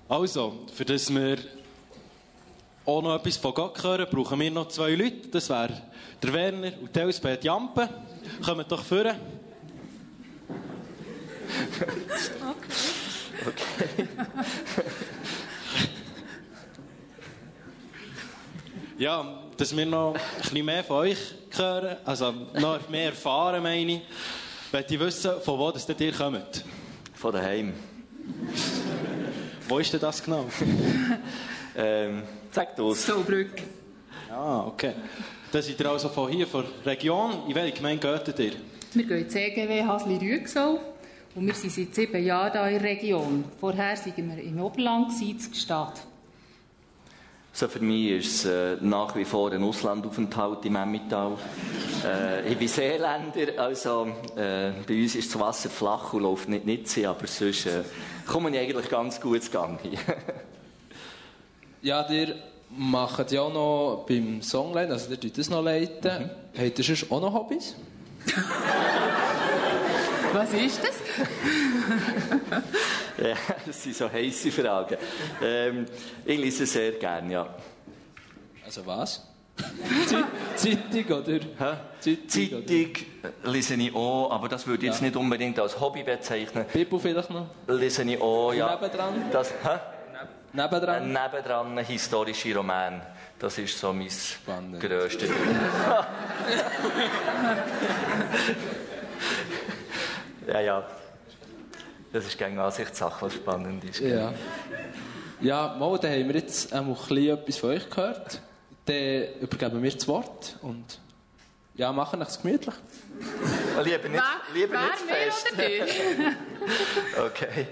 Also, für das wir auch noch etwas von Gott hören, brauchen wir noch 2 Leute. Das wären der Werner und die Elsbeth Jampen. Kommt doch vor. Okay. Ja, dass wir noch ein bisschen mehr von euch hören, also noch mehr erfahren, meine ich, möchte ich wissen, von wo das ihr kommt. Von daheim. Wo ist denn das genau? Sag du es. Zollbrück. Ah, okay. Dann seid ihr also von hier, von der Region. In welche Gemeinde geht ihr? Wir gehen in CGW Hasli-Rüegsau und wir sind seit 7 Jahren hier in der Region. Vorher waren wir im Oberland, in Gstaad. So für mich ist es nach wie vor ein Auslandaufenthalt im Emmental. Ich bin Seeländer, also bei uns ist das Wasser flach und läuft nicht so, aber sonst komme ich eigentlich ganz gut zu Gang hier. Ja, ihr macht ja auch noch beim Songline, also ihr tut das noch leiten. Habt ihr sonst auch noch Hobbys? Was ist das? Ja, das sind so heisse Fragen. Ich lese sehr gerne, ja. Also was? Zeitung oder? Zeitung lese ich auch, aber das würde ich jetzt nicht unbedingt als Hobby bezeichnen. Bibel vielleicht noch? Lese ich auch, ja. Nebendran? Nebendran historische Roman. Das ist so mein grösstes. Ja. Das ist gegen Ansichtssache, was spannend ist. Ja. Ja, mal, dann haben wir jetzt ein bisschen etwas von euch gehört. Dann übergeben wir das Wort und ja, machen es gemütlich. Lieber nicht fest. Okay.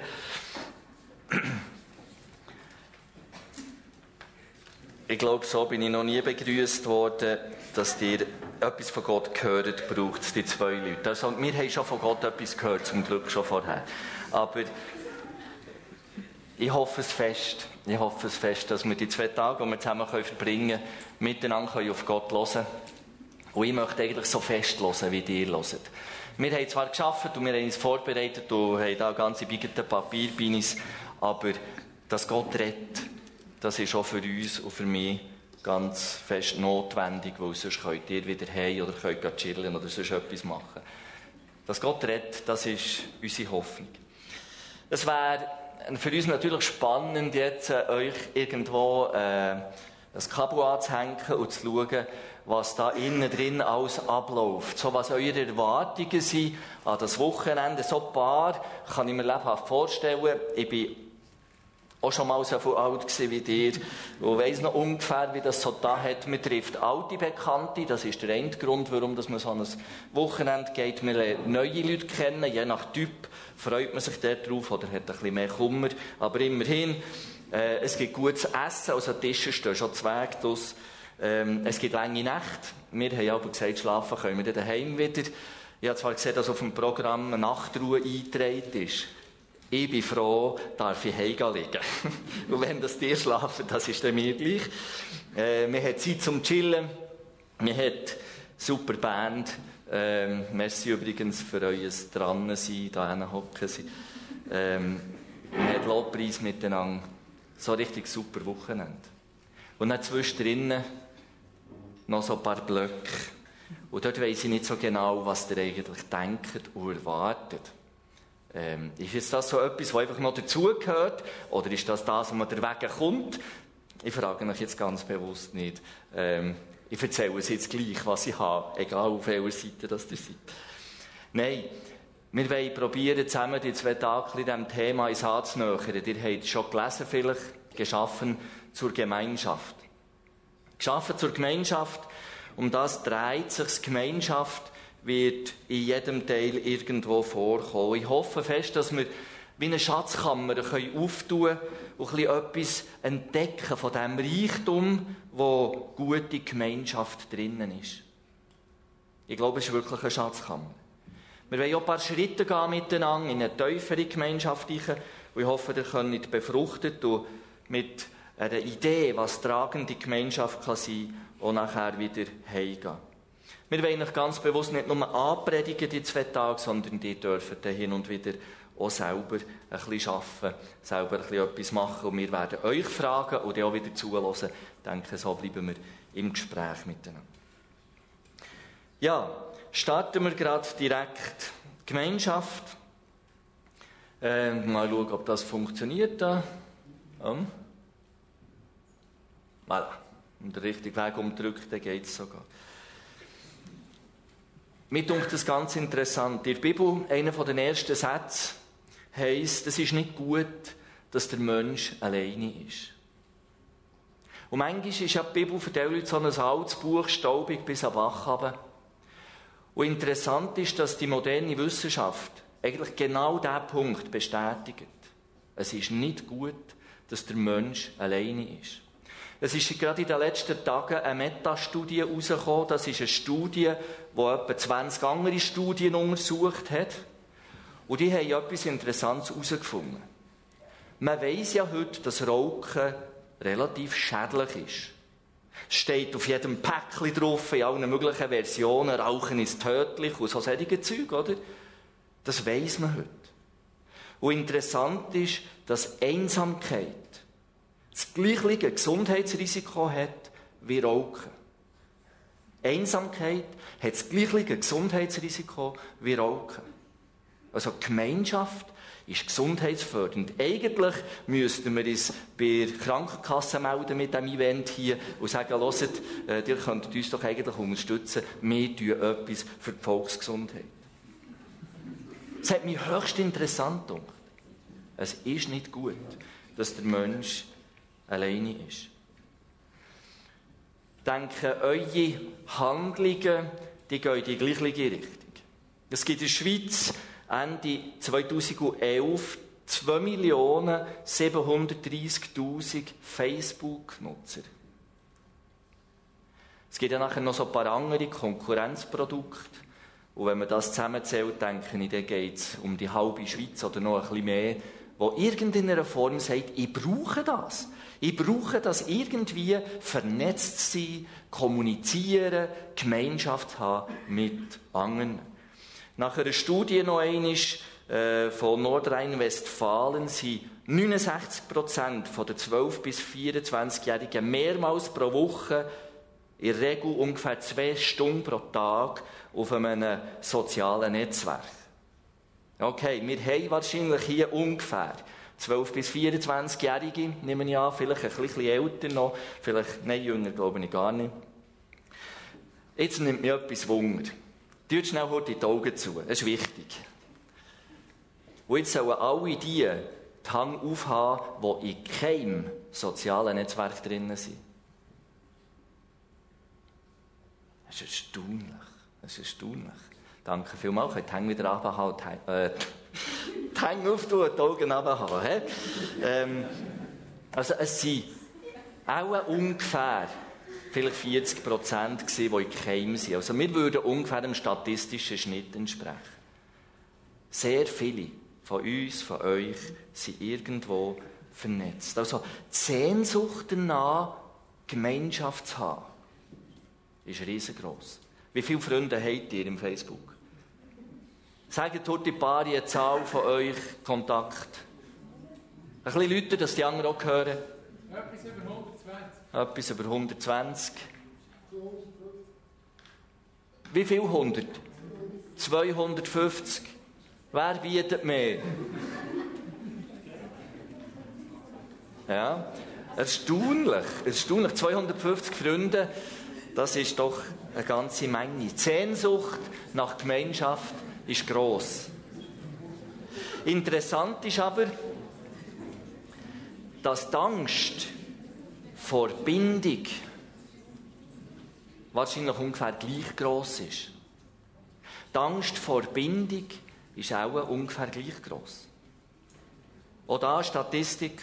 Ich glaube, so bin ich noch nie begrüßt worden, dass ihr etwas von Gott gehört, braucht es die 2 Leute. Also, wir haben schon von Gott etwas gehört, zum Glück schon vorher. Aber ich hoffe es fest, dass wir die 2 Tage, die wir zusammen verbringen können, miteinander auf Gott hören können. Und ich möchte eigentlich so fest hören, wie ihr hört. Wir haben zwar gearbeitet und wir haben uns vorbereitet und haben da ganze bigete Papierbinis, aber dass Gott rettet, das ist auch für uns und für mich ganz fest notwendig, weil sonst könnt ihr wieder heim oder könnt chillen oder sonst etwas machen. Dass Gott rettet, das ist unsere Hoffnung. Es wäre für uns natürlich spannend, jetzt euch irgendwo ein Kabel anzuhängen und zu schauen, was da innen drin alles abläuft. So, was eure Erwartungen sind an das Wochenende. So ein paar kann ich mir lebhaft vorstellen. Ich bin auch schon mal so viel alt gewesen wie dir und weiss noch ungefähr, wie das so da hat. Man trifft alte Bekannte, das ist der eine Grund, warum dass man so ein Wochenende geht. Man lernt neue Leute kennen, je nach Typ freut man sich dort drauf oder hat ein bisschen mehr Kummer. Aber immerhin, es gibt gutes Essen, also Tische stehen schon Zweig draus. Es gibt lange Nächte. Wir haben aber gesagt, schlafen können wir dann daheim wieder. Ich habe zwar gesehen, dass auf dem Programm eine Nachtruhe eingetragen ist. Ich bin froh, darf ich heim liegen. Und wenn das dir schlafen, das ist dann mir gleich. Man hat Zeit zum Chillen. Man hat super Band. Merci übrigens für euer Dransein, da hocken sie. Man hat Lobpreis miteinander. So richtig super Wochenende. Und dann zwischendrin noch so ein paar Blöcke. Und dort weiss ich nicht so genau, was ihr eigentlich denkt und erwartet. Ist jetzt das so etwas, was einfach noch dazugehört? Oder ist das, was man der Weg kommt? Ich frage mich jetzt ganz bewusst nicht. Ich erzähle es jetzt gleich, was ich habe, egal auf welcher Seite das ihr seid. Nein, wir wollen probieren, zusammen die 2 Tage diesem Thema ins anzunähern. Ihr habt es schon gelesen, vielleicht, geschaffen zur Gemeinschaft. Geschaffen zur Gemeinschaft, um das dreht sich die Gemeinschaft, wird in jedem Teil irgendwo vorkommen. Ich hoffe fest, dass wir wie eine Schatzkammer auftun können und etwas entdecken von dem Reichtum, wo gute Gemeinschaft drinnen ist. Ich glaube, es ist wirklich eine Schatzkammer. Wir wollen auch ein paar Schritte gehen miteinander in eine tiefere Gemeinschaft rein. Und ich hoffe, ihr könnt befruchtet und mit einer Idee, was tragende Gemeinschaft kann sein, auch nachher wieder heimgehen. Wir wollen euch ganz bewusst nicht nur anpredigen, die 2 Tage, sondern die dürfen dann hin und wieder auch selber ein bisschen arbeiten, selber ein bisschen etwas machen. Und wir werden euch fragen und dann auch wieder zuhören. Ich denke, so bleiben wir im Gespräch miteinander. Ja, starten wir gerade direkt. Gemeinschaft. Mal schauen, ob das funktioniert da. Voilà. Und den richtigen Weg umdrückt, dann geht es sogar. Mir dunkt das ganz interessant. In der Bibel, einer der ersten Sätze, heisst, es ist nicht gut, dass der Mensch alleine ist. Und manchmal ist ja die Bibel für die Leute so ein altes Buch, staubig bis am Bach runter. Und interessant ist, dass die moderne Wissenschaft eigentlich genau diesen Punkt bestätigt. Es ist nicht gut, dass der Mensch alleine ist. Es ist gerade in den letzten Tagen eine Metastudie herausgekommen. Das ist eine Studie, die etwa 20 andere Studien untersucht hat. Und die haben etwas Interessantes herausgefunden. Man weiss ja heute, dass Rauchen relativ schädlich ist. Es steht auf jedem Päckchen drauf, in allen möglichen Versionen, Rauchen ist tödlich und so solche Zeug, oder? Das weiss man heute. Und interessant ist, dass Einsamkeit das gleiche Gesundheitsrisiko hat wie Rauchen. Einsamkeit hat das gleiche Gesundheitsrisiko wie Rauchen. Also die Gemeinschaft ist gesundheitsfördernd. Eigentlich müssten wir uns bei der Krankenkasse melden mit diesem Event hier und sagen, hört, ihr könnt uns doch eigentlich unterstützen, wir tun etwas für die Volksgesundheit. Es hat mich höchst interessant gedacht. Es ist nicht gut, dass der Mensch alleine ist. Ich denke, eure Handlungen, die gehen in die gleiche Richtung. Es gibt in der Schweiz Ende 2011 2.730.000 Facebook-Nutzer. Es gibt ja nachher noch so ein paar andere Konkurrenzprodukte. Und wenn man das zusammenzählt, denke ich, dann geht es um die halbe Schweiz oder noch ein bisschen mehr, wo irgendeiner Form sagt, ich brauche das. Ich brauche das irgendwie, vernetzt sein, kommunizieren, Gemeinschaft haben mit anderen. Nach einer Studie noch einmal von Nordrhein-Westfalen sind 69% der 12- bis 24-Jährigen mehrmals pro Woche, in der Regel ungefähr 2 Stunden pro Tag, auf einem sozialen Netzwerk. Okay, wir haben wahrscheinlich hier ungefähr 12- bis 24-Jährige, nehme ich an, vielleicht ein bisschen älter noch, vielleicht, nein, jünger glaube ich gar nicht. Jetzt nimmt mich etwas Wunder. Tut schnell heute die Augen zu, das ist wichtig. Und jetzt sollen alle die Hand aufhaben, die in keinem sozialen Netzwerk drin sind. Das ist erstaunlich. Das ist erstaunlich. Danke vielmals. Ich kann die Hände wieder runterhalten. Die Hände auftun, die Augen runterhalten. Also es sind auch ungefähr vielleicht 40%, die in Keim sind. Also wir würden ungefähr dem statistischen Schnitt entsprechen. Sehr viele von uns, von euch, sind irgendwo vernetzt. Also die Sehnsucht danach, Gemeinschaft zu haben, ist riesengroß. Wie viele Freunde habt ihr im Facebook? Sagt heute ein paar eine Zahl von euch, Kontakt. Ein bisschen lauter, dass die anderen auch hören. Etwas über 120. Etwas über 120. Wie viel 100? 250. Wer bietet mehr? Ja, erstaunlich. 250 Freunde, das ist doch eine ganze Menge. Die Sehnsucht nach Gemeinschaft ist gross. Interessant ist aber, dass die Angst vor Bindung wahrscheinlich ungefähr gleich gross ist. Die Angst vor Bindung ist auch ungefähr gleich gross. Auch da Statistik: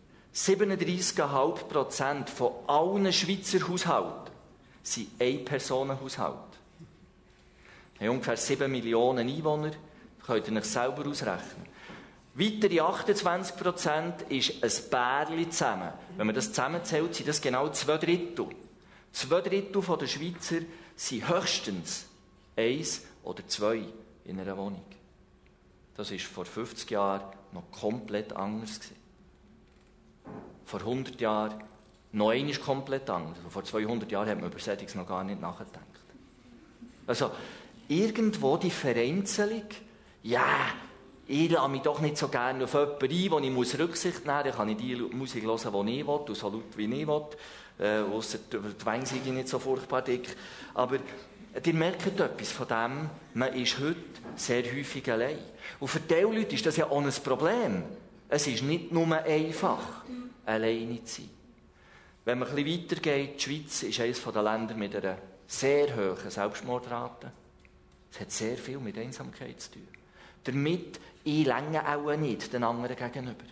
37,5% von allen Schweizer Haushalten sind Ein-Personen-Haushalte. Wir haben ungefähr 7 Millionen Einwohner. Das könnt ihr euch selber ausrechnen. Weitere 28% ist ein Pärchen zusammen. Wenn man das zusammenzählt, sind das genau 2/3. 2/3 der Schweizer sind höchstens 1 oder 2 in einer Wohnung. Das war vor 50 Jahren noch komplett anders. Vor 100 Jahren noch einmal komplett anders. Vor 200 Jahren hat man über solches noch gar nicht nachgedacht. Also, irgendwo die Vereinzelung, ja, ich lasse mich doch nicht so gerne auf jemanden ein, wo ich Rücksicht nehmen muss. Dann kann ich die Musik hören, die ich will, und so laut wie ich will. Ausser die Wänge sind nicht so furchtbar dick. Aber ihr merkt etwas von dem, man ist heute sehr häufig allein. Und für diese Leute ist das ja auch ein Problem. Es ist nicht nur einfach, alleine zu sein. Wenn man ein bisschen weitergeht, die Schweiz ist eines der Länder mit einer sehr hohen Selbstmordrate. Es hat sehr viel mit Einsamkeit zu tun. Damit einlängen auch nicht den anderen gegenüber.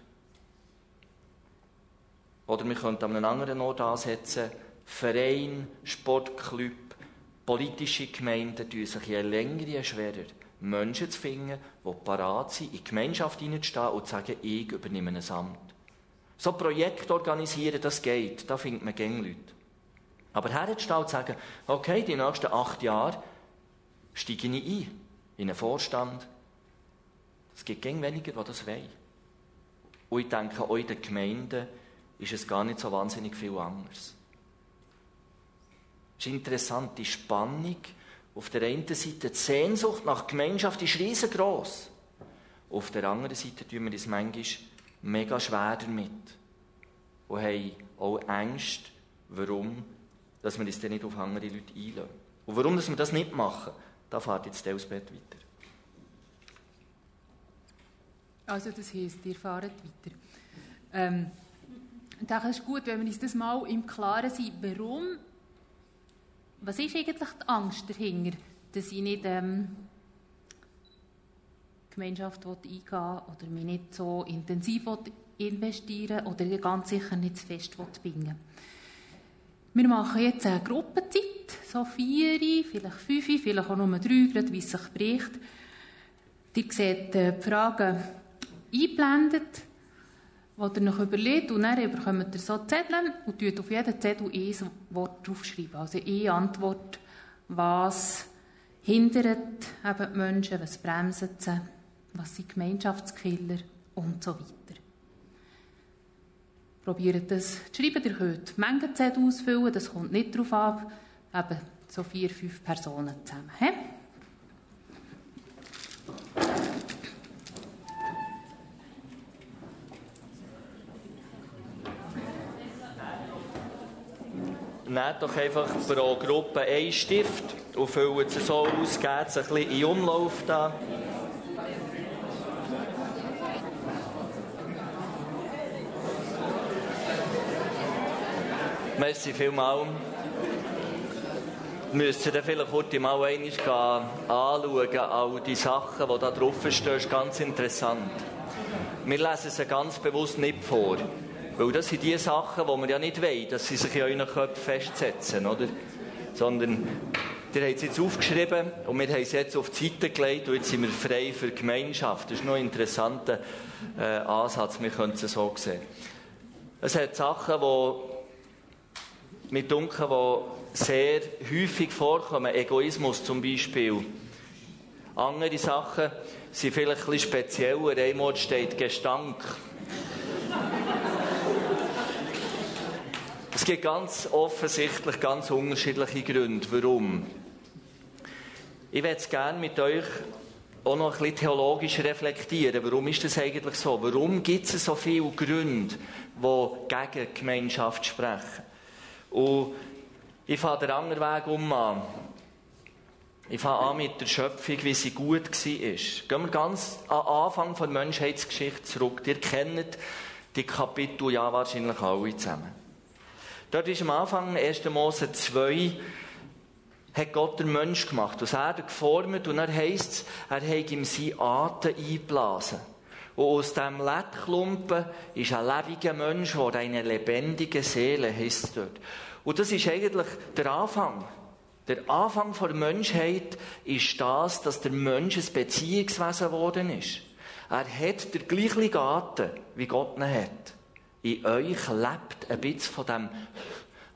Oder wir könnten an einem anderen Ort ansetzen, Verein, Sportclub, politische Gemeinden tun sich je länger, je schwerer, Menschen zu finden, die parat sind, in die Gemeinschaft hineinzustehen und zu sagen, ich übernehme ein Amt. So Projekte organisieren, das geht, da findet man gerne Leute. Aber herzustehen und zu sagen, okay, die nächsten 8 Jahre steige ich ein, in einen Vorstand. Es gibt gerne weniger, die das wollen. Und ich denke, auch in den Gemeinden ist es gar nicht so wahnsinnig viel anders. Es ist interessant, die Spannung. Auf der einen Seite die Sehnsucht nach Gemeinschaft ist riesengroß. Auf der anderen Seite tun wir uns manchmal mega schwer damit. Und haben auch Ängste, warum dass wir uns dann nicht auf andere Leute einlassen. Und warum dass wir das nicht machen, da fährt jetzt Elsbeth weiter. Also das heisst, ihr fahrt weiter. Ich denke, es ist gut, wenn wir uns das mal im Klaren sind. Warum? Was ist eigentlich die Angst dahinter, dass ich nicht Gemeinschaft eingehen will oder mich nicht so intensiv investieren will oder ganz sicher nicht zu fest binden? Wir machen jetzt eine Gruppenzeit, so 4, vielleicht 5, vielleicht auch nur 3, gerade wie es sich bricht. Ihr seht die Fragen eingeblendet, die ihr noch überlegt, und dann bekommt ihr so Zettel und tut auf jeden Zettel ein Wort draufschreiben. Also eine Antwort, was hindert eben die Menschen, was bremst sie, was sind Gemeinschaftskiller und so weiter. Probiert das zu schreiben. Ihr könnt Mengenzettel ausfüllen, das kommt nicht darauf ab. Eben so 4, 5 Personen zusammen. He? Nehmt doch einfach pro Gruppe einen Stift und füllt es so aus, geht es ein bisschen in Umlauf da. Merci vielmals. Müsst ihr dann vielleicht heute mal einmal anschauen, all die Sachen, die da draufstehen, ist ganz interessant. Wir lesen sie ganz bewusst nicht vor. Weil das sind die Sachen, die wir ja nicht wollen, dass sie sich in euren Köpfen festsetzen, oder? Sondern, ihr habt es jetzt aufgeschrieben und wir haben es jetzt auf die Seite gelegt und jetzt sind wir frei für die Gemeinschaft. Das ist noch ein interessanter Ansatz, wir können es so sehen. Es hat Sachen, die mir dunkel, die sehr häufig vorkommen, Egoismus zum Beispiel. Andere Sachen sind vielleicht ein bisschen spezieller, einmal steht Gestank. Es gibt ganz offensichtlich ganz unterschiedliche Gründe, warum. Ich würde es gerne mit euch auch noch ein bisschen theologisch reflektieren. Warum ist das eigentlich so? Warum gibt es so viele Gründe, die gegen die Gemeinschaft sprechen? Und ich fange den anderen Weg an. Ich fange an mit der Schöpfung, wie sie gut war. Gehen wir ganz am Anfang der Menschheitsgeschichte zurück. Ihr kennt die Kapitel ja wahrscheinlich alle zusammen. Dort ist am Anfang 1. Mose 2, hat Gott den Mensch gemacht, aus Erde geformt, und dann heisst es, er hat ihm seinen Atem eingeblasen. Und aus diesem Lettklumpen ist ein lebendiger Mensch geworden, eine lebendige Seele, heisst es dort. Und das ist eigentlich der Anfang. Der Anfang der Menschheit ist das, dass der Mensch ein Beziehungswesen geworden ist. Er hat den gleichen Atem, wie Gott ihn hat. In euch lebt ein bisschen von dem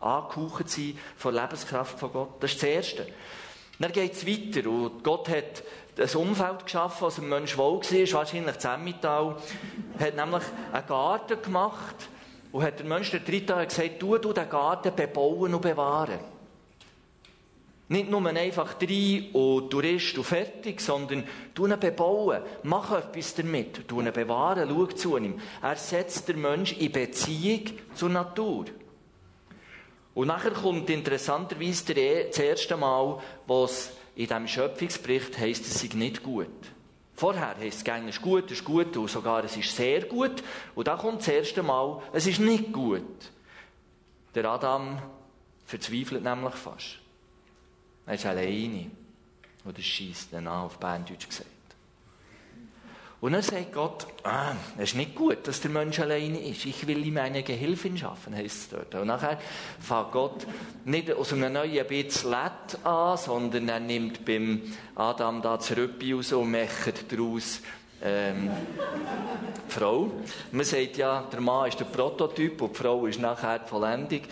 angehaucht sein von der Lebenskraft von Gott. Das ist das Erste. Dann geht es weiter. Und Gott hat ein Umfeld geschaffen, was dem Menschen wohl war, wahrscheinlich das Emmental. Hat nämlich einen Garten gemacht und hat der Mensch der Dritte gesagt, du den Garten bebauen und bewahren. Nicht nur einfach rein und Tourist und fertig, sondern du ihn bebauen. Mach etwas damit. Du ihn bewahren, schau zu ihm. Er setzt den Menschen in Beziehung zur Natur. Und nachher kommt interessanterweise das erste Mal, was in diesem Schöpfungsbericht heisst, es sei nicht gut. Vorher heisst es eigentlich, es ist gut und sogar es ist sehr gut. Und dann kommt das erste Mal, es ist nicht gut. Der Adam verzweifelt nämlich fast. Er ist alleine. Oder scheisst dann an, auf Berndeutsch gesagt. Und dann sagt Gott, es ist nicht gut, dass der Mensch alleine ist. Ich will ihm eine Gehilfin schaffen, heisst es dort. Und nachher fängt Gott nicht aus einem neuen Bitz Lett an, sondern er nimmt beim Adam da das Rüppi raus und macht daraus die Frau. Man sagt ja, der Mann ist der Prototyp und die Frau ist nachher die Vollendung.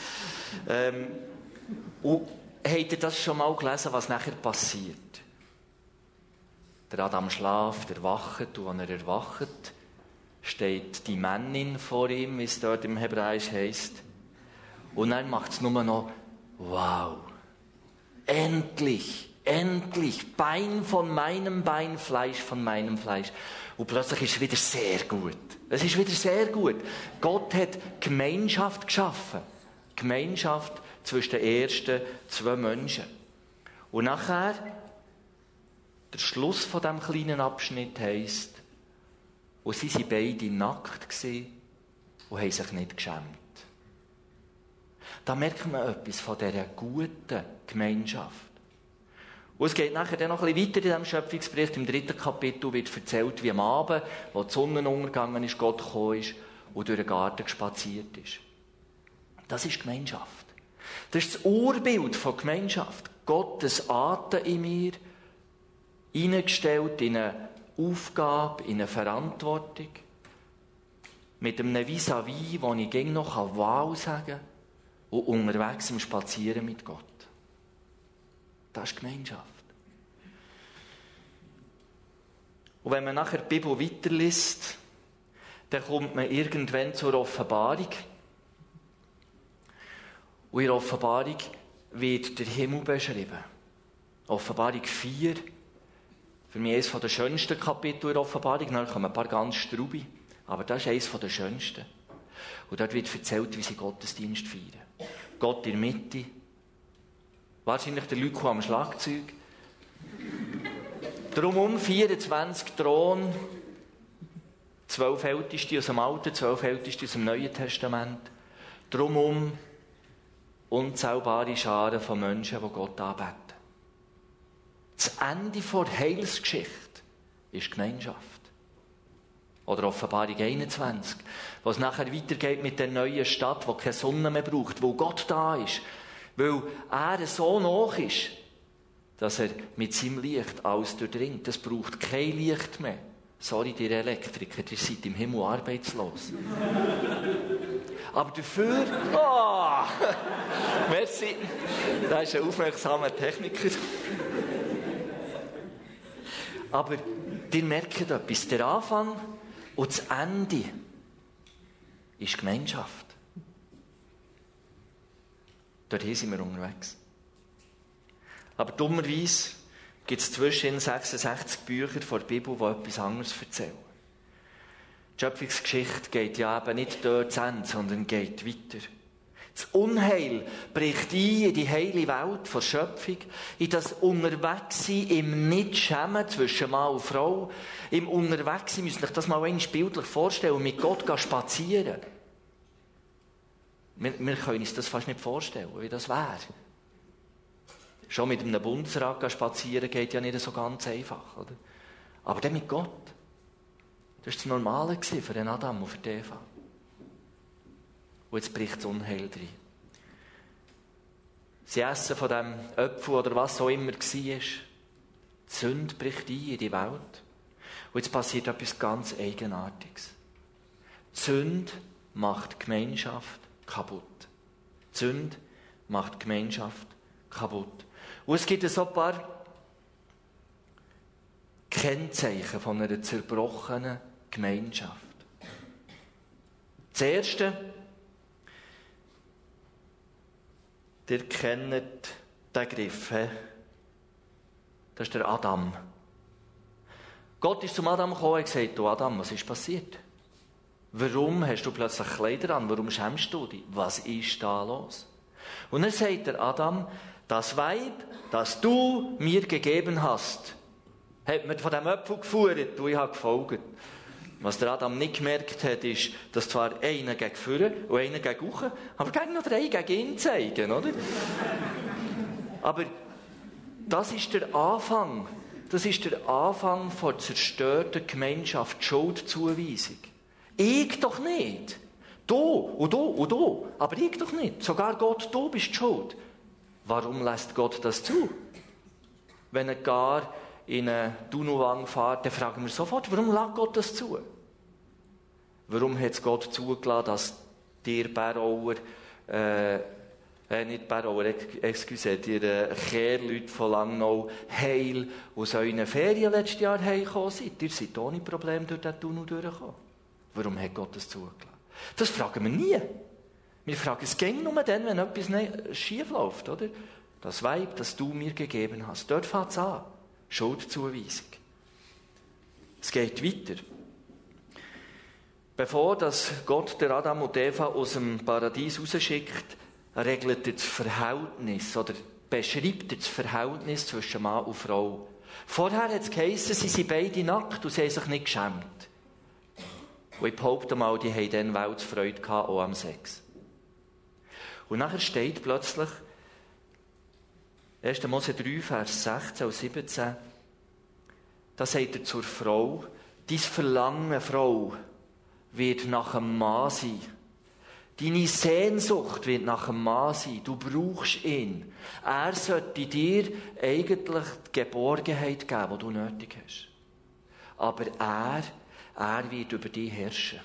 Und habt ihr das schon mal gelesen, was nachher passiert? Der Adam schlaft, erwacht, und wenn er erwacht, steht die Männin vor ihm, wie es dort im Hebräisch heisst. Und dann macht es nur noch, wow, endlich, Bein von meinem Bein, Fleisch von meinem Fleisch. Und plötzlich ist es wieder sehr gut. Es ist wieder sehr gut. Gott hat Gemeinschaft geschaffen. Gemeinschaft zwischen den ersten 2 Menschen. Und nachher, der Schluss von diesem kleinen Abschnitt heisst, und sie waren beide nackt und haben sich nicht geschämt. Da merkt man etwas von dieser guten Gemeinschaft. Und es geht nachher dann noch ein bisschen weiter in diesem Schöpfungsbericht. Im 3. Kapitel wird erzählt, wie am Abend, wo die Sonne untergegangen ist, Gott gekommen ist und durch den Garten spaziert ist. Das ist Gemeinschaft. Das ist das Urbild von Gemeinschaft. Gottes Atem in mir, hineingestellt in eine Aufgabe, in eine Verantwortung, mit einem Vis-à-vis, wo ich gegen noch «Wow» sagen kann, und unterwegs im Spazieren mit Gott. Das ist Gemeinschaft. Und wenn man nachher die Bibel weiterliest, dann kommt man irgendwann zur Offenbarung. Und in der Offenbarung wird der Himmel beschrieben. Offenbarung 4, für mich eines der schönsten Kapitel in der Offenbarung. Dann kommen ein paar ganz strubi, aber das ist eines der schönsten. Und dort wird erzählt, wie sie Gottesdienst feiern. Gott in der Mitte. Wahrscheinlich der Luko am Schlagzeug. Drumherum 24 Thron. 12 Älteste aus dem Alten, 12 Älteste aus dem Neuen Testament. Drumherum unzählbare Scharen von Menschen, die Gott anbeten. Das Ende der Heilsgeschichte ist Gemeinschaft. Oder Offenbarung 21, wo es nachher weitergeht mit der neuen Stadt, die keine Sonne mehr braucht, wo Gott da ist, weil er so nah ist, dass er mit seinem Licht alles durchdringt. Es braucht kein Licht mehr. Sorry, ihr Elektriker, ihr seid im Himmel arbeitslos. Aber dafür... Oh, merci. Das ist ein aufmerksamer Techniker. Aber ihr merkt etwas. Der Anfang und das Ende ist Gemeinschaft. Dorthin sind wir unterwegs. Aber dummerweise gibt es zwischen 66 Bücher von der Bibel, die etwas anderes erzählen. Die Schöpfungsgeschichte geht ja eben nicht dort zu Ende, sondern geht weiter. Das Unheil bricht ein in die heile Welt der Schöpfung, in das Unterwegssein, im Nicht-Schämen zwischen Mann und Frau, im Unterwegssein, müsst ihr euch das mal einmal bildlich vorstellen, mit Gott spazieren. Wir können uns das fast nicht vorstellen, wie das wäre. Schon mit einem Bundesrat spazieren geht ja nicht so ganz einfach, oder? Aber dann mit Gott. Das war das Normale für den Adam und für die Eva. Und jetzt bricht das Unheil rein. Sie essen von dem Apfel oder was auch immer war. Die Sünde bricht ein in die Welt. Und jetzt passiert etwas ganz Eigenartiges. Die Sünde macht die Gemeinschaft kaputt. Die Sünde macht die Gemeinschaft kaputt. Und es gibt so ein paar Kennzeichen von einer zerbrochenen Gemeinschaft. Das erste, ihr kennt den Griff, das ist der Adam. Gott ist zum Adam gekommen und gesagt, du Adam, was ist passiert? Warum hast du plötzlich Kleider an? Warum schämst du dich? Was ist da los? Und dann sagt der Adam, das Weib, das du mir gegeben hast, hat mir von dem Apfel geführt und ich habe gefolgt. Was der Adam nicht gemerkt hat, ist, dass zwar einer gegen vorne und einer gegen unten, aber gegen noch 3 gegen ihn zeigen, oder? Aber das ist der Anfang. Das ist der Anfang von zerstörter Gemeinschaft, Schuldzuweisung. Ich doch nicht. Du und du und du, aber ich doch nicht. Sogar Gott, du bist schuld. Warum lässt Gott das zu? Wenn er gar in eine Dunowang fährt, dann fragen wir sofort, warum lässt Gott das zu? Warum hat es Gott zugelassen, dass dir Bärauer, nicht Bärauer, excuse, dir Kehrleute von Langnau heil aus euren Ferien letztes Jahr heimgekommen sind? Ihr seid ohne Probleme durch den Tunnel durchgekommen. Warum hat Gott das zugelassen? Das fragen wir nie. Wir fragen es gäng nur dann, wenn etwas schief läuft, oder? Das Weib, das du mir gegeben hast. Dort fängt es an. Schuldzuweisung. Es geht weiter. Bevor dass Gott der Adam und Eva aus dem Paradies rausschickt, regelt er das Verhältnis oder beschreibt er das Verhältnis zwischen Mann und Frau. Vorher hat es geheissen, sie sind beide nackt und sie haben sich nicht geschämt. Und ich behaupte mal, die haben dann Weltsfreude gehabt, auch am Sex. Und nachher steht plötzlich 1. Mose 3, Vers 16 und 17, da sagt er zur Frau, dein Verlangen, Frau, wird nach einem Mann sein. Deine Sehnsucht wird nach einem Mann sein. Du brauchst ihn. Er sollte dir eigentlich die Geborgenheit geben, die du nötig hast. Aber er wird über dich herrschen.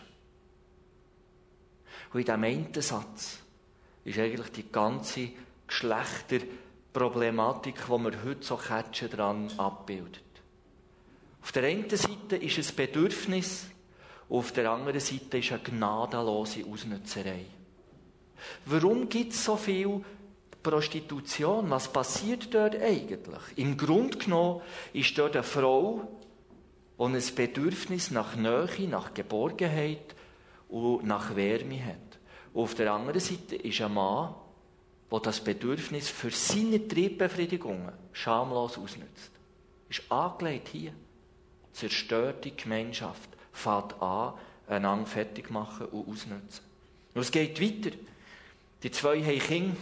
Und in diesem einen Satz ist eigentlich die ganze Geschlechterproblematik, die wir heute so catchen, dran abbildet. Auf der einen Seite ist es Bedürfnis, und auf der anderen Seite ist eine gnadenlose Ausnutzerei. Warum gibt es so viel Prostitution? Was passiert dort eigentlich? Im Grunde genommen ist dort eine Frau, die ein Bedürfnis nach Nähe, nach Geborgenheit und nach Wärme hat. Und auf der anderen Seite ist ein Mann, der das Bedürfnis für seine Triebbefriedigungen schamlos ausnutzt. Ist angelegt hier. Zerstörte Gemeinschaft fängt an, einander fertig machen und ausnutzen. Und es geht weiter. Die 2 haben Kinder.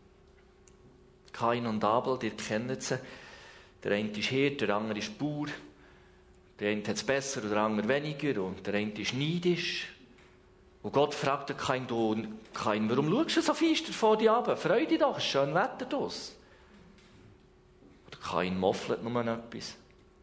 Kain und Abel, ihr kennt sie. Der eine ist Hirt, der andere ist Bauer. Der eine hat es besser, der andere weniger. Und der eine ist neidisch. Und Gott fragt den Kain, warum schaust du so feister vor dir runter? Freu dich doch, es ist schön Wetter draussen. Der Kain moffelt nur etwas.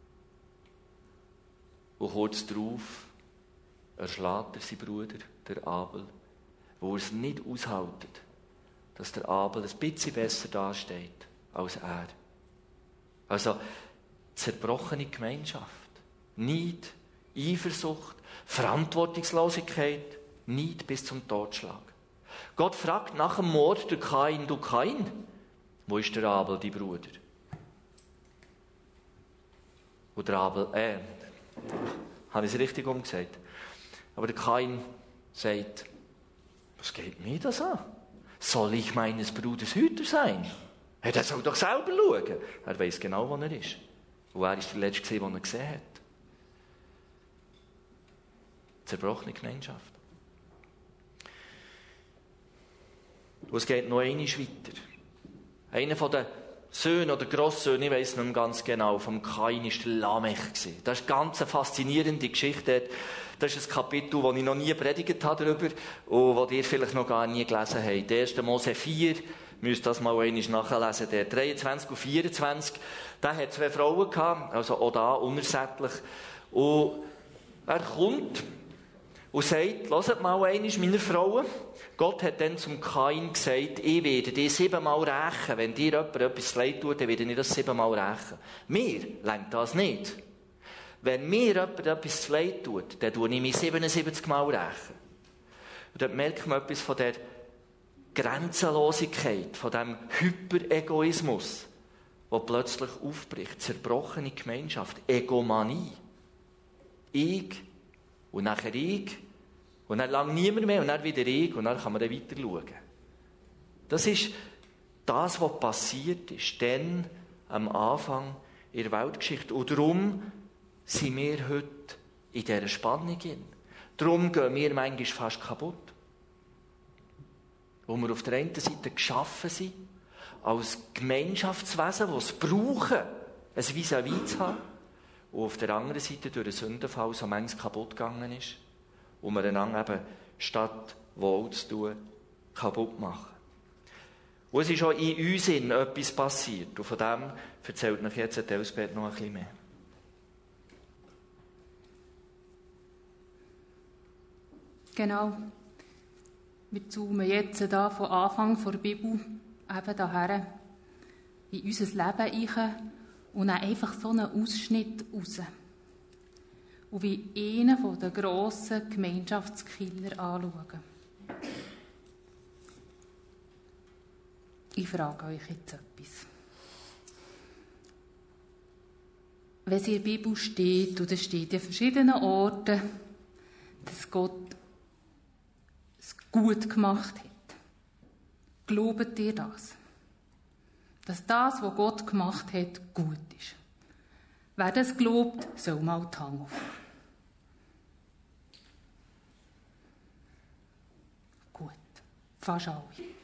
Und kurz darauf erschlägt er seinen Bruder, der Abel, wo er es nicht aushält, dass der Abel ein bisschen besser dasteht als er. Also, zerbrochene Gemeinschaft, Neid, Eifersucht, Verantwortungslosigkeit, Neid bis zum Totschlag. Gott fragt nach dem Mord der Kain, du Kain, wo ist der Abel, dein Bruder? Und der Abel, habe ich es richtig umgesagt? Aber der Kain sagt, was geht mir das an? Soll ich meines Bruders Hüter sein? Er soll doch selber schauen. Er weiss genau, wo er ist. Und er ist der Letzte, den er gesehen hat. Zerbrochene Gemeinschaft. Und es geht noch einmal weiter. Einer von den Söhne oder Grosssöhne, ich weiss nicht ganz genau, vom Kain war der Lamech. Das ist eine ganz faszinierende Geschichte. Das ist ein Kapitel, das ich noch nie predigt habe darüber und das ihr vielleicht noch gar nie gelesen habt. 1. Mose 4, müsst das mal einmal nachlesen, der 23 und 24. Der hat 2 Frauen gehabt, also auch da unersättlich. Und er kommt und sagt, hört mal einmal, meine Frauen, Gott hat dann zum Kain gesagt, ich werde dich 7-mal rächen. Wenn dir jemand etwas leid tut, dann werde ich das 7-mal rächen. Mir reicht das nicht. Wenn mir jemand etwas leid tut, dann tue ich mich 77-mal rächen. Und dort merkt man etwas von der Grenzenlosigkeit, von dem Hyperegoismus, der plötzlich aufbricht. Zerbrochene Gemeinschaft, Egomanie. Ich und nachher ich und dann lang niemand mehr und dann wieder ich und dann kann man dann weiter schauen. Das ist das, was passiert ist, dann am Anfang in der Weltgeschichte. Und darum sind wir heute in dieser Spannung hin. Darum gehen wir manchmal fast kaputt. Wo wir auf der einen Seite geschaffen sind, als Gemeinschaftswesen, das es brauchen, ein Vis-à-vis zu haben, und auf der anderen Seite durch den Sündenfall so manches kaputt gegangen ist und wir einander eben statt wohl zu tun, kaputt machen. Und es ist auch in uns etwas passiert und von dem erzählt euch jetzt Elsbeth noch ein bisschen mehr. Genau. Wir zoomen jetzt hier von Anfang der Bibel eben daher in unser Leben rein und dann einfach so einen Ausschnitt raus. Und wie einen der grossen Gemeinschaftskiller anschauen. Ich frage euch jetzt etwas. Wenn es in der Bibel steht, und es steht an verschiedenen Orten, dass Gott es gut gemacht hat. Glaubt ihr das? Dass das, was Gott gemacht hat, gut ist. Wer das glaubt, soll mal die Hand aufnehmen. Gut, fast alle.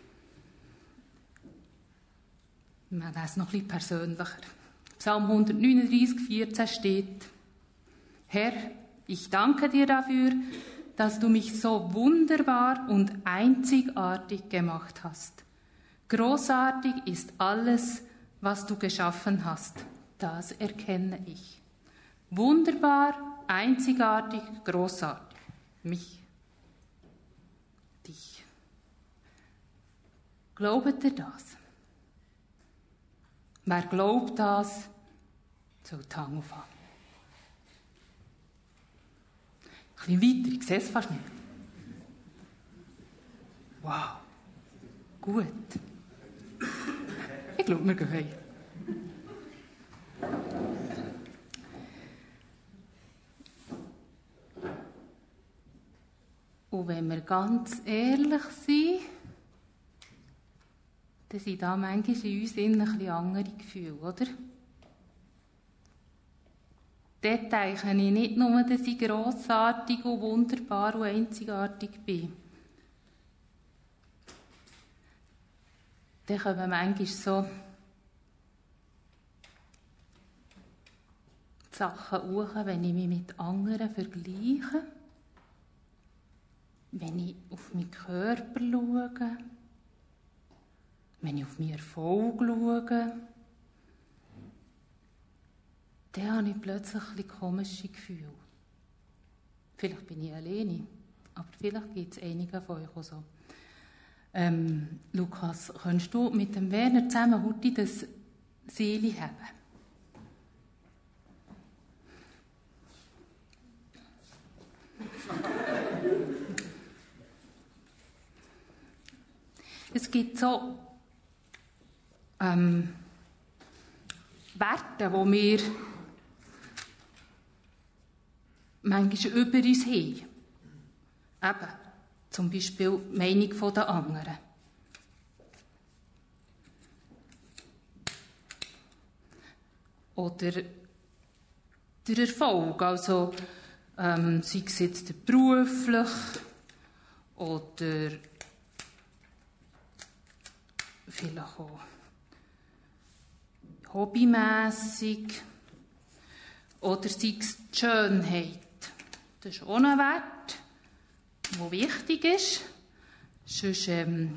Wir lesen es noch ein bisschen persönlicher. Psalm 139, 14 steht: Herr, ich danke dir dafür, dass du mich so wunderbar und einzigartig gemacht hast. Großartig ist alles, was du geschaffen hast. Das erkenne ich. Wunderbar, einzigartig, großartig. Mich, dich. Glaubet ihr das? Wer glaubt das, soll die Hand aufhaben. Ein bisschen weiter, ich sehe es fast nicht. Wow, gut. Ich glaube, wir gehen heim. Und wenn wir ganz ehrlich sind, dann sind da manchmal in uns ein bisschen andere Gefühle, oder? Dort denke ich nicht nur, dass ich grossartig und wunderbar und einzigartig bin. Dann kommen manchmal so Sachen hoch, wenn ich mich mit anderen vergleiche, wenn ich auf meinen Körper schaue, wenn ich auf meinen Erfolg schaue, dann habe ich plötzlich ein bisschen komische Gefühle. Vielleicht bin ich alleine, aber vielleicht gibt es einige von euch auch so. Lukas, kannst du mit dem Werner zusammen heute das Seil haben? Es gibt so Werte, die wir manchmal über uns haben. Eben, zum Beispiel die Meinung der anderen. Oder der Erfolg, also sei es jetzt beruflich oder vielleicht auch hobbymässig oder sei es die Schönheit. Das ist auch ein Wert, der wichtig ist. Sonst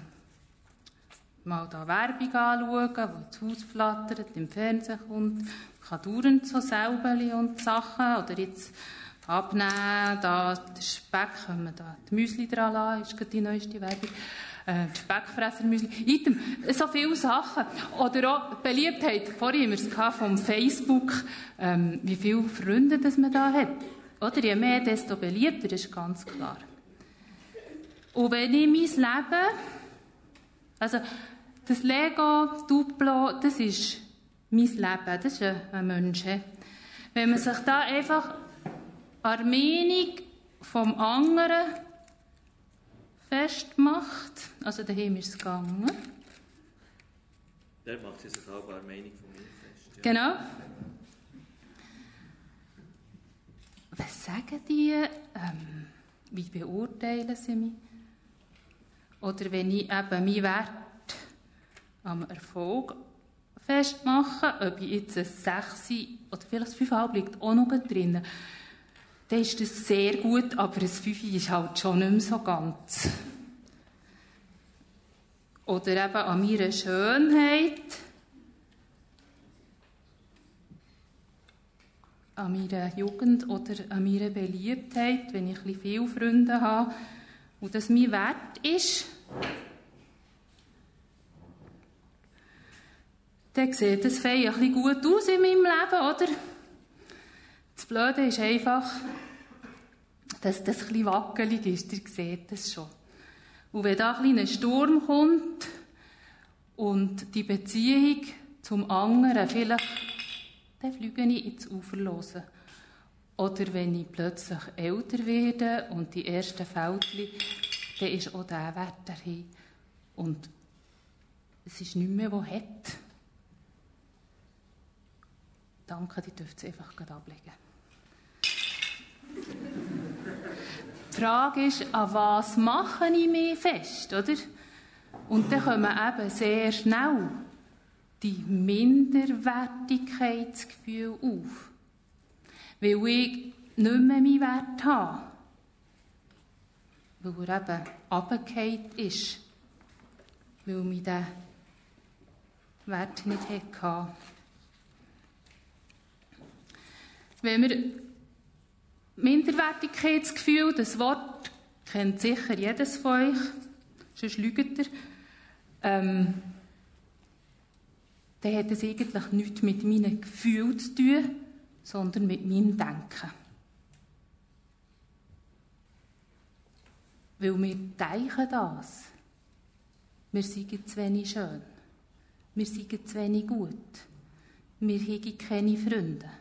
mal da Werbung anschauen, die ins Haus flattert, im Fernsehen kommt. Man kann dauernd so Säubeli und Sachen. Oder jetzt abnehmen, da den Speck, können wir da die Müsli dran lassen, ist gerade die neueste Werbung. Speckfresser-Müsli, Item, so viele Sachen. Oder auch die Beliebtheit, vorhin haben wir es vom Facebook, wie viele Freunde das man da hat. Oder je mehr, desto beliebter, das ist ganz klar. Und wenn ich mein Leben, also das Lego, das Duplo, das ist mein Leben, das ist ein Mensch. Wenn man sich da einfach an der Meinung vom anderen festmacht, also daheim ist es gegangen. Der macht sich auch eine Meinung von mir fest. Ja. Genau. Was sagen die? Wie beurteilen sie mich? Oder wenn ich eben meinen Wert am Erfolg festmache, ob ich jetzt ein 6 oder vielleicht ein 5,5 liegt auch noch drin, dann ist das sehr gut, aber ein 5 ist halt schon nicht mehr so ganz. Oder eben an meiner Schönheit, an meiner Jugend oder an meiner Beliebtheit, wenn ich ein bisschen viele Freunde habe und das mein Wert ist, dann sieht das Fei ein bisschen gut aus in meinem Leben, oder? Das Blöde ist einfach, dass das ein bisschen wackelig ist. Ihr seht das schon. Und wenn da ein Sturm kommt und die Beziehung zum anderen vielleicht, dann fliege ich ins Ufer los. Oder wenn ich plötzlich älter werde und die ersten Fältchen, dann ist auch der Wert dahin. Und es ist nicht mehr, was hat. Danke, die dürft ihr einfach ablegen. Die Frage ist, an was mache ich mich fest, oder? Und dann kommen eben sehr schnell die Minderwertigkeitsgefühle auf. Weil ich nicht mehr meinen Wert habe. Weil er eben runtergefallen ist. Weil mich der Wert nicht hatte. Wenn wir Minderwertigkeitsgefühl, das Wort kennt sicher jedes von euch, sonst lügt ihr, dann hat es eigentlich nichts mit meinen Gefühlen zu tun, sondern mit meinem Denken. Weil wir denken das. Wir seien zu wenig schön. Wir seien zu wenig gut. Wir haben keine Freunde.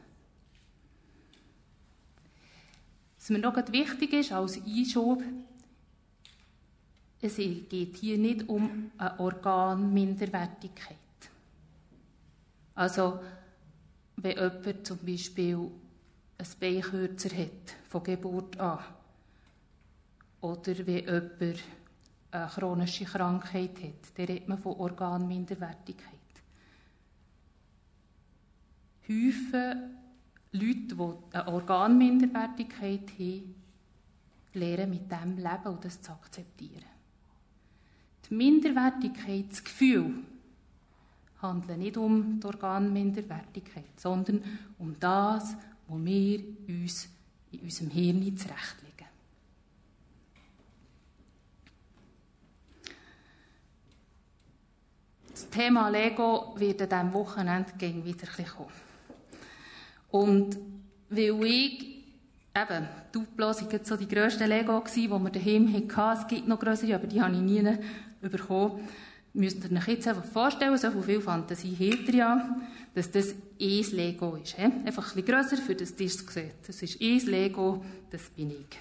Was mir noch wichtig ist als Einschub, es geht hier nicht um eine Organminderwertigkeit. Also, wenn jemand zum Beispiel ein Beinkürzer hat, von Geburt an, oder wenn jemand eine chronische Krankheit hat, dann redet man von Organminderwertigkeit. Häufig Leute, die eine Organminderwertigkeit haben, lernen mit dem leben und das zu akzeptieren. Die Minderwertigkeitsgefühle handeln nicht um die Organminderwertigkeit, sondern um das, was wir uns in unserem Hirn zurechtlegen. Das Thema Lego wird an diesem Wochenende wieder ein bisschen kommen. Und weil ich, eben, Duplo waren so die grössten Lego, die wir daheim hatten. Es gibt noch grössere, aber die habe ich nie bekommen. Müsst ihr euch jetzt einfach vorstellen, so viel Fantasie habt ihr ja, dass das ein Lego ist. He? Einfach ein bisschen grösser, für das ihr es seht. Das ist ein Lego, das bin ich.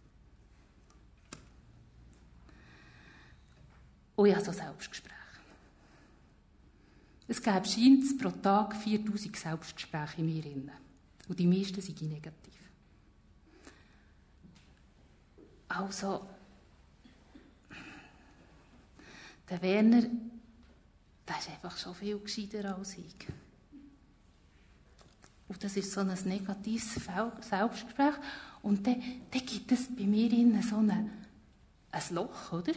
Und ich habe so Selbstgespräche. Es gäbe scheint pro Tag 4000 Selbstgespräche in mir drin. Und die meisten sind negativ. Also, der Werner, der ist einfach schon viel gescheiter als ich. Und das ist so ein negatives Selbstgespräch. Und dann gibt es bei mir innen so ein Loch, oder?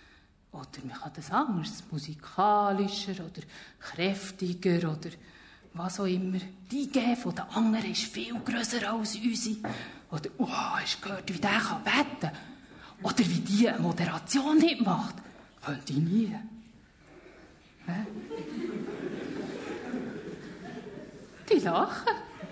Oder man kann das anders, musikalischer oder kräftiger oder was auch immer. Die Eingabe der anderen ist viel grösser als unsere. Oder, hast du gehört, wie der beten kann? Oder wie die eine Moderation nicht macht? Könnte ich nie. Hä? Die lachen.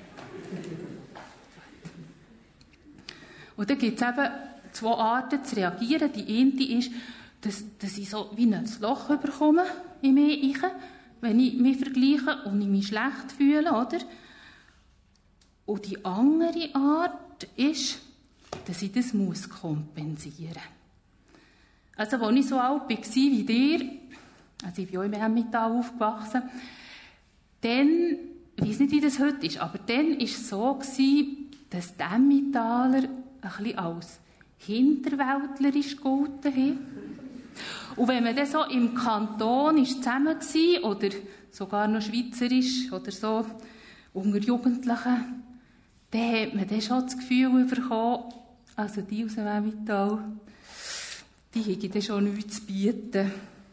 Und dann gibt es eben 2 Arten zu reagieren. Die eine ist, dass ich so wie ein Loch bekomme in mich, wenn ich mich vergleiche und ich mich schlecht fühle, oder? Und die andere Art ist, dass ich das kompensieren muss. Also, als ich so alt war wie dir, also ich bin auch im Emmental aufgewachsen, dann, ich weiss nicht, wie das heute ist, aber dann war es so, dass die Emmentaler ein bisschen als hinterwäldlerisch gegolten haben. Und wenn man dann so im Kanton zusammen war, oder sogar noch schweizerisch, oder so unter Jugendlichen, dann hat man dann schon das Gefühl bekommen, also die aus dem Emmental, die hätten dann schon nichts zu bieten.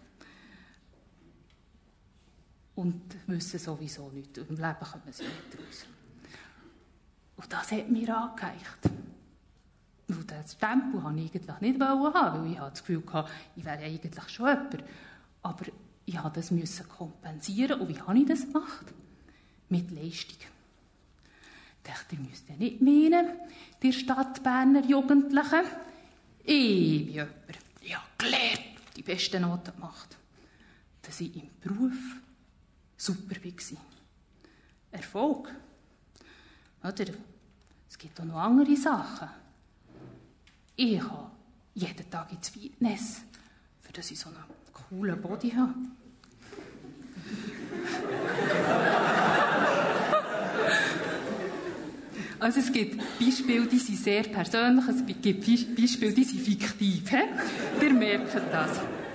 Und wissen sowieso nichts. Im Leben kommen sie nicht raus. Und das hat mir angeheicht. Und das Stempel wollte ich eigentlich nicht haben, weil ich das Gefühl hatte, ich wäre eigentlich schon jemand. Aber ich musste das kompensieren. Und wie habe ich das gemacht? Mit Leistung. Ich dachte, ihr müsst ja nicht meinen, die Stadtberner Jugendlichen. Ich bin jemand, ich habe gelernt, die besten Noten gemacht. Dass ich im Beruf super war. Erfolg. Oder? Es gibt auch noch andere Sachen. Ich gehe jeden Tag ins Fitness, für das ich so einen coolen Body habe. Also es gibt Beispiele, die sind sehr persönlich, es gibt Beispiele, die sind fiktiv. He? Ihr merkt das.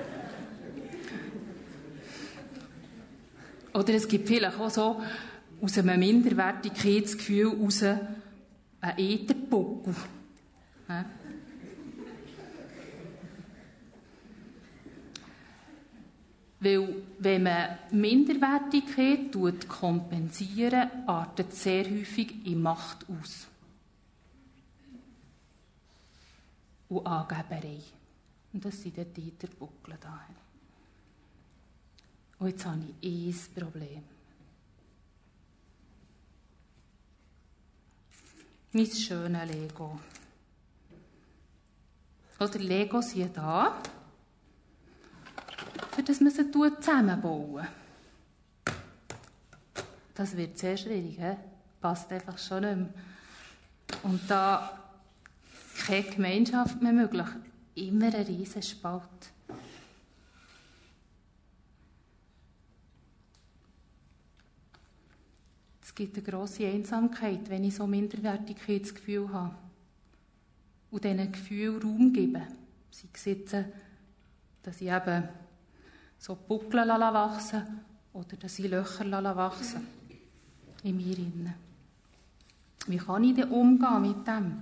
Oder es gibt vielleicht auch so aus einem Minderwertigkeitsgefühl heraus einen Ätherbuckel. Weil, wenn man Minderwertigkeit kompensiert, artet es sehr häufig in Macht aus. Und Angeberei. Und das sind die Ätherbuckel da. Und jetzt habe ich ein Problem. Mein schönes Lego. Oder Lego sind da, für das man sie zusammenbauen. Das wird sehr schwierig, he? Passt einfach schon nicht mehr. Und da keine Gemeinschaft mehr möglich, immer ein riesen Spalt. Es gibt eine grosse Einsamkeit, wenn ich so Minderwertigkeitsgefühl habe. Und diesen Gefühl Raum gebe. Sei es jetzt, dass ich eben so Buckel wachsen lasse oder dass ich Löcher wachsen in mir innen. Wie kann ich denn umgehen mit dem?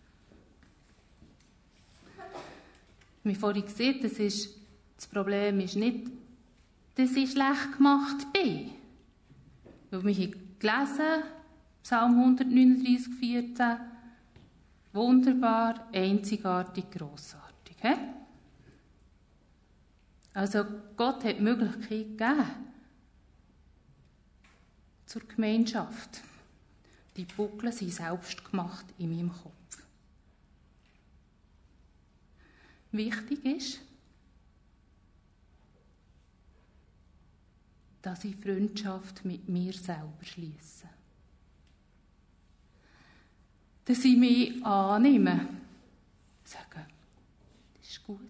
Wie vorhin gesehen, das Problem ist nicht, dass ich schlecht gemacht bin. Weil wir haben gelesen, Psalm 139, 14, wunderbar, einzigartig, grossartig. He? Also Gott hat die Möglichkeit gegeben zur Gemeinschaft. Die Buckel sind selbst gemacht in meinem Kopf. Wichtig ist, dass ich Freundschaft mit mir selber schliesse. Dass ich mich annehme. Sagen, das ist gut.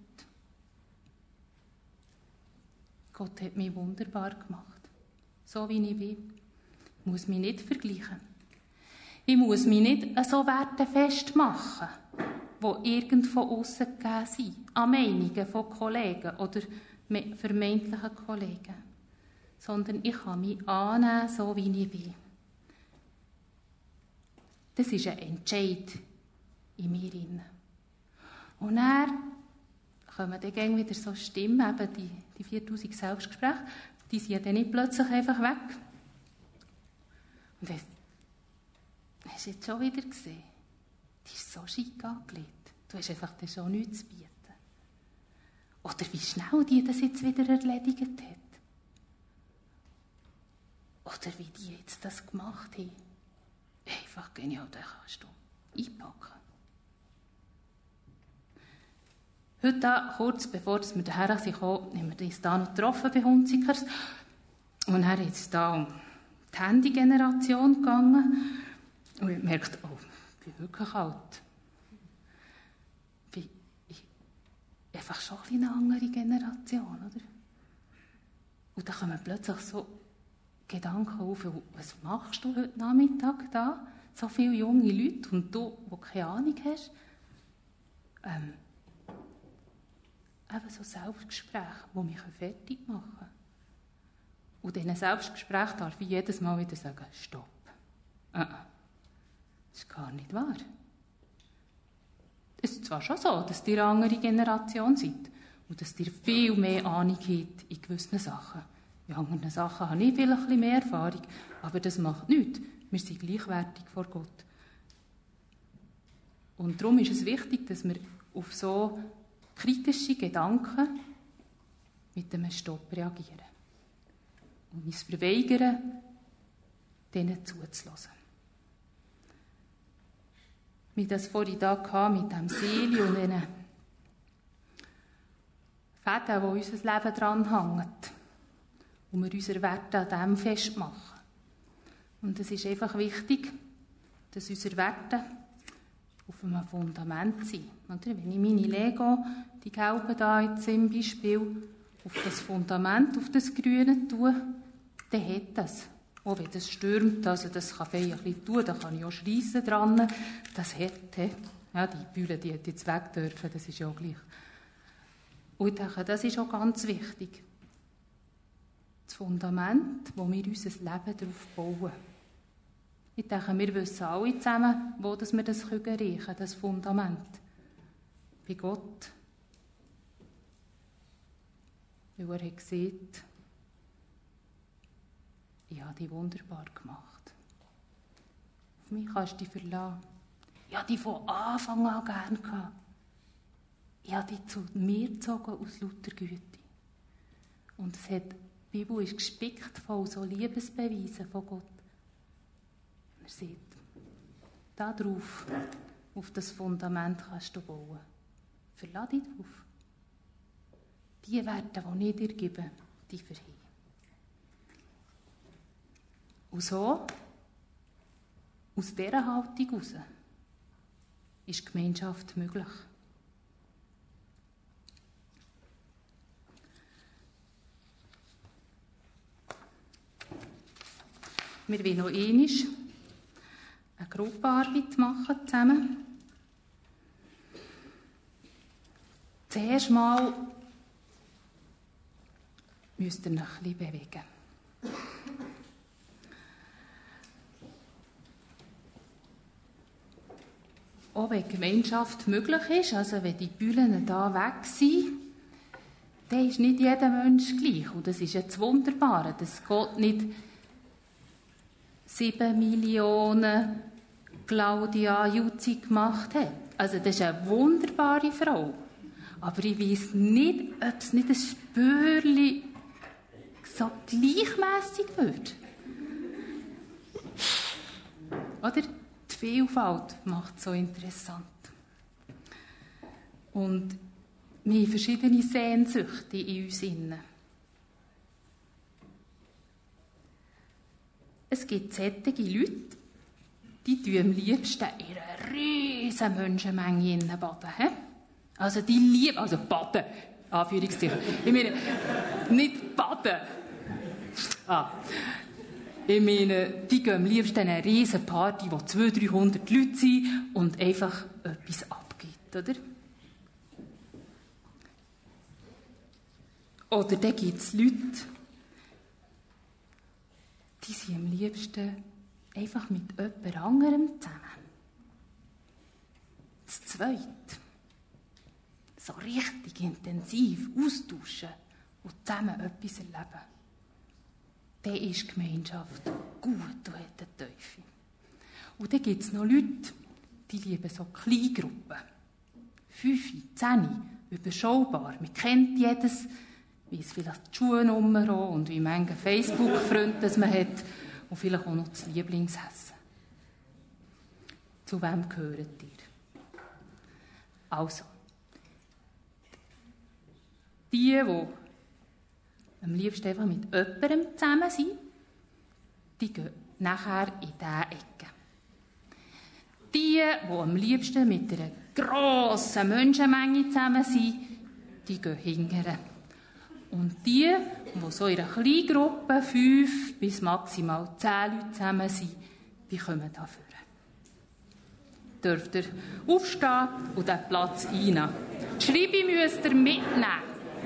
Gott hat mich wunderbar gemacht. So wie ich bin. Ich muss mich nicht vergleichen. Ich muss mich nicht so Werte festmachen, die irgend von aussen gegeben sind. An Meinungen von Kollegen oder vermeintlichen Kollegen. Sondern ich kann mich annehmen, so wie ich bin. Das ist ein Entscheid in mir. Und dann kommen dann wieder so Stimmen, eben die 4000 Selbstgespräche, die sind dann nicht plötzlich einfach weg. Und hast du jetzt schon wieder gesehen? Die ist so schick angelegt. Du hast einfach dann schon nichts zu bieten. Oder wie schnell die das jetzt wieder erledigt hat. Oder wie die jetzt das gemacht haben. Einfach genial, den kannst du einpacken. Heute, kurz bevor wir hierher kamen, haben wir uns hier noch getroffen bei Hunzikers. Und dann ist es da um die Handy-Generation gegangen. Und ich merkte, oh, ich bin wirklich alt. Einfach schon eine andere Generation, oder? Und dann kommen plötzlich so Gedanken auf, was machst du heute Nachmittag da? So viele junge Leute und du, die keine Ahnung hast. Eben so Selbstgespräche, die mich fertig machen können. Und in diesen Selbstgesprächen darf ich jedes Mal wieder sagen, stopp. Das ist gar nicht wahr. Es ist zwar schon so, dass ihr eine andere Generation seid und dass ihr viel mehr Ahnung habt in gewissen Sachen. In anderen Sachen habe ich vielleicht ein bisschen mehr Erfahrung, aber das macht nichts. Wir sind gleichwertig vor Gott. Und darum ist es wichtig, dass wir auf so kritische Gedanken mit einem Stopp reagieren. Und uns verweigern, denen zuzulassen. Wie das vorhin da mit dem Seil und den Fäden, die unser Leben dran hängen. Und wir unsere Werte an dem festmachen. Und es ist einfach wichtig, dass unsere Werte auf einem Fundament sind. Oder? Wenn ich meine Lego, die gelben da jetzt im Beispiel, auf das Fundament, auf das Grüne tue, dann hat das. Auch wenn es stürmt, also das kann ein bisschen tun, da kann ich auch schreissen dran. Das hat, ja, die Bühle, die hat jetzt weg dürfen, das ist ja auch gleich. Und ich denke, das ist auch ganz wichtig. Das Fundament, wo wir unser Leben darauf bauen. Ich denke, wir wissen alle zusammen, wo wir das erreichen können, das Fundament. Bei Gott. Weil er hat gesagt, ich habe dich wunderbar gemacht. Auf mich kannst du dich verlassen. Ich habe dich von Anfang an gern gehabt. Ich habe dich zu mir gezogen aus lauter Güte. Und die Bibel ist gespickt von so Liebesbeweisen von Gott. Er sagt, da drauf, auf das Fundament kannst du bauen. Verlass dich drauf. Die Werte, die ich dir gebe, die verheben. Und so, aus dieser Haltung heraus, ist Gemeinschaft möglich. Wir wollen noch einmal eine Gruppenarbeit machen zusammen. Zuerst mal müsst ihr euch ein bisschen bewegen. Auch wenn Gemeinschaft möglich ist, also wenn die Bühlen da weg sind, dann ist nicht jeder Mensch gleich. Und das ist jetzt wunderbar, dass Gott nicht 7 Millionen Claudia Juzzi gemacht hat. Also das ist eine wunderbare Frau. Aber ich weiss nicht, ob es nicht ein Spürchen so gleichmässig wird. Oder? Die Vielfalt macht es so interessant. Und wir haben verschiedene Sehnsüchte in uns innen. Es gibt solche Leute, die tun am liebsten in einer riesen Menschenmenge baden. Also die lieben, also baden, Anführungszeichen. Ich meine, nicht baden. Ich meine, die gehen am liebsten in eine riesen Party, wo 200-300 Leute sind und einfach etwas abgeht, oder? Oder dann gibt es Leute, die sind am liebsten einfach mit jemand anderem zusammen. Das Zweite. So richtig intensiv austauschen und zusammen etwas erleben. dann ist Gemeinschaft gut und hat eine Tiefe. Und dann gibt es noch Leute, die lieben so Kleingruppen. 5, 10, überschaubar. Man kennt jedes, weiss vielleicht die Schuhnummer und wie viele Facebook-Freunde man hat und vielleicht auch noch das Lieblingsessen. Zu wem gehört ihr? Also, die am liebsten einfach mit jemandem zusammen sind, die gehen nachher in diese Ecke. Die am liebsten mit einer grossen Menschenmenge zusammen sind, die gehen hinterher. Und die so in einer kleinen Gruppe 5 bis maximal 10 Leute zusammen sind, die kommen dafür. Dürft ihr aufstehen und diesen Platz einnehmen. Die Schreibe müsst ihr mitnehmen.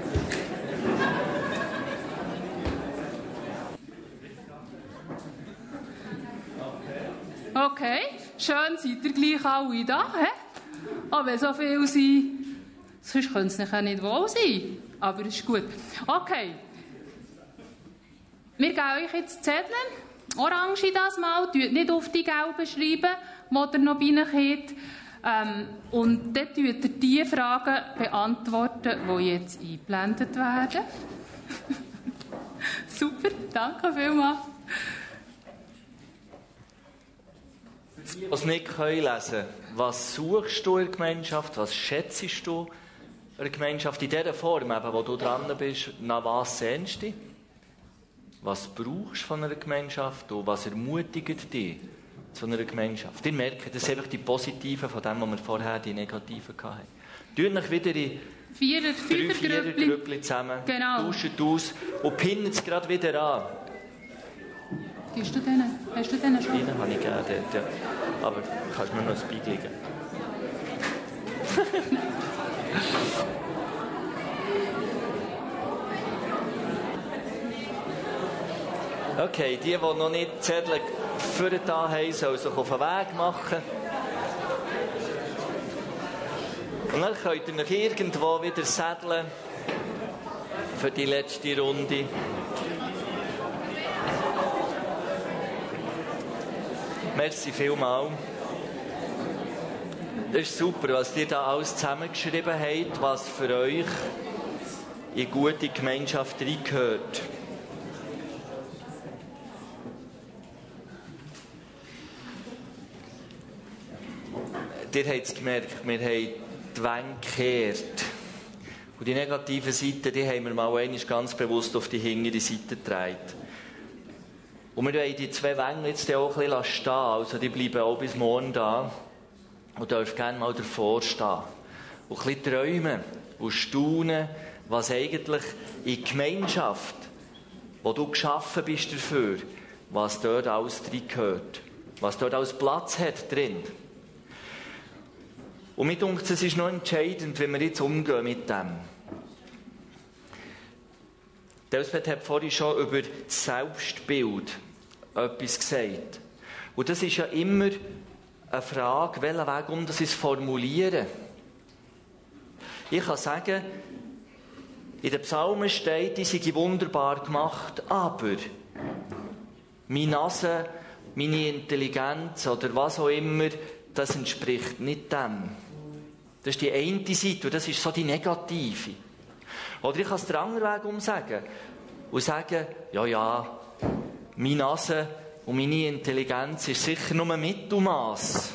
Okay, schön seid ihr gleich alle da, he? Aber wenn so viele sind, sonst könnte es nicht wohl sein. Aber es ist gut. Okay. Wir geben euch jetzt Zettel. Orange das mal. Tut nicht auf die gelben schreiben, die ihr noch reinkommt. Und dann tut ihr die Fragen beantworten, die jetzt eingeblendet werden. Super, danke vielmals. Die es nicht lesen können, was suchst du in der Gemeinschaft, was schätzt du in der Gemeinschaft, in dieser Form, eben, wo du dran bist, nach was sehnst du dich? Was brauchst du von einer Gemeinschaft und was ermutigt dich zu einer Gemeinschaft? Ihr merkt, das sind einfach die Positiven von dem, was wir vorher die Negativen hatten. Tut euch wieder in 3-4er-Grüppchen zusammen, tauscht aus und pinnt es gerade wieder an. Gibst du denen? Hast du denen schon? Einen habe ich gegeben dort, ja. Aber kannst mir noch ein Bein legen. Okay, die noch nicht die Zettel für den Tag haben, sollen sich auf den Weg machen. Und dann könnt ihr euch irgendwo wieder sätteln für die letzte Runde. Merci vielmals. Das ist super, was ihr da alles zusammengeschrieben habt, was für euch in gute Gemeinschaft reingehört. Ihr habt es gemerkt, wir haben die Wände gekehrt. Und die negativen Seiten, die haben wir mal einmal ganz bewusst auf die hintere Seite gedreht. Und wir wollen die 2 Wände jetzt auch ein bisschen stehen. Also die bleiben auch bis morgen da. Und dürfen gerne mal davor stehen. Und ein bisschen träumen und staunen, was eigentlich in der Gemeinschaft, wo du geschaffen bist dafür, was dort alles drin gehört. Was dort alles Platz hat drin. Und mir denkt, es ist noch entscheidend, wie wir jetzt umgehen mit dem. Elsbeth hat vorhin schon über das Selbstbild etwas gesagt. Und das ist ja immer eine Frage, welchen Weg um das ist formulieren. Ich kann sagen, in den Psalmen steht, die sind wunderbar gemacht, aber meine Nase, meine Intelligenz oder was auch immer, das entspricht nicht dem. Das ist die eine Seite und das ist so die negative. Oder ich kann es den anderen Weg umsagen und sagen, ja, meine Nase und meine Intelligenz ist sicher nur ein Mittelmaß.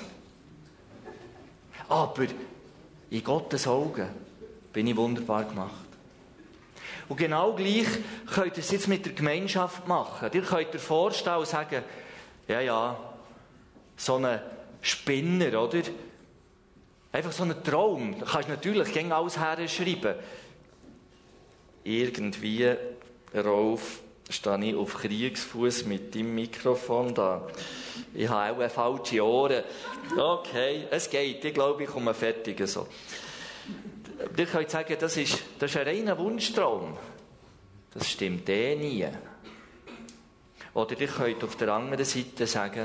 Aber in Gottes Augen bin ich wunderbar gemacht. Und genau gleich könnt ihr es jetzt mit der Gemeinschaft machen. Ihr könnt euch vorstellen und sagen, ja, so ein Spinner, oder? Einfach so ein Traum. Da kannst du natürlich gegen alles herschreiben. Irgendwie, Rolf, stehe ich auf Kriegsfuß mit deinem Mikrofon da. Ich habe auch falsche Ohren. Okay, es geht. Ich glaube, ich komme fertig. So. Ihr könnt sagen, das ist ein reiner Wunschtraum. Das stimmt nie. Oder ihr könnt auf der anderen Seite sagen,